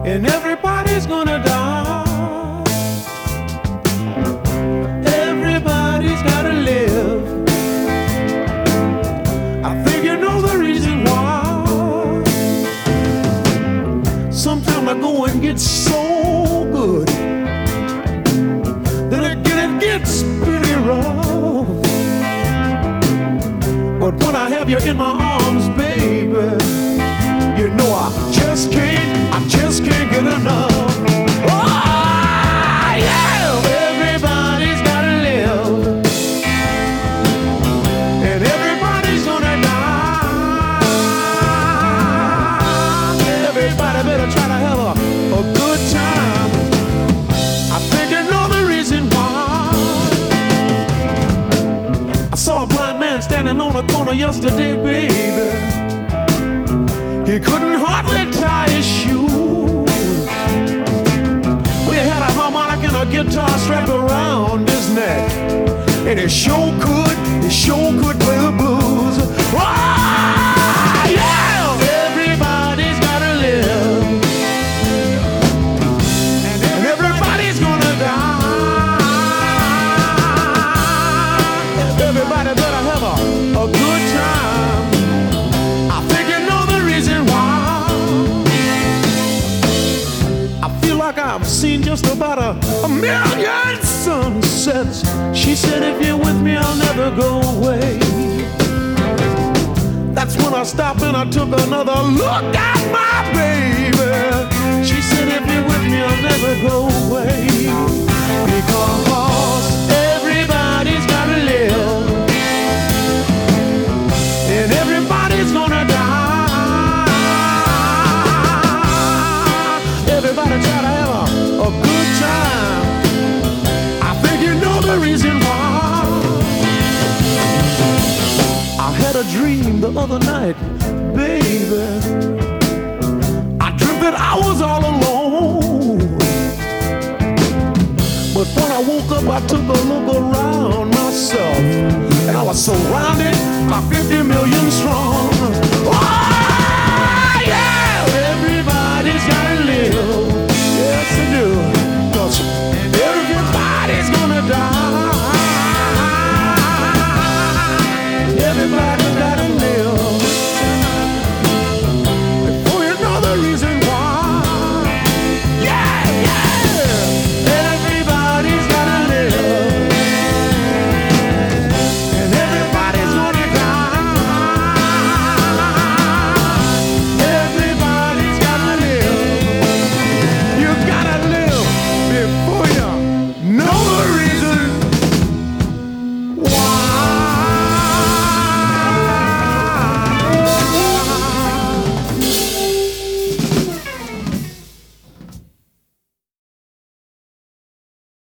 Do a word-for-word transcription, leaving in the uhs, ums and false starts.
and everybody's gonna die. Everybody's gotta live. I think you know the reason why. Sometimes I go and get so good, then again it gets pretty rough. But when I have you in my arms, baby, you know I just can't, I just can't get enough. Oh, yeah! Everybody's gotta live, and everybody's gonna die. Everybody better try to have a, a good time. I think you know the reason why. I saw a blind man standing on a corner yesterday, baby. He couldn't hardly tie his shoes. We had a harmonica and a guitar strapped around his neck, and he sure could, he sure could play the blues. Oh, yeah! Everybody's gotta live, and everybody's gonna die. Everybody better have a, a good time. I think you know the reason why. I feel like I've seen just about a, a million sunsets. She said, if you're with me, I'll never go away. That's when I stopped and I took another look at my baby. She said, if you're with me, I'll never go away. Because everybody's gotta live, and everybody's gonna die. Everybody try to have a, a good time. I think you know the reason why. I had a dream the other night, baby. I dreamt that I was all alone. But when I woke up, I took a look around myself, and I was surrounded by fifty million strong.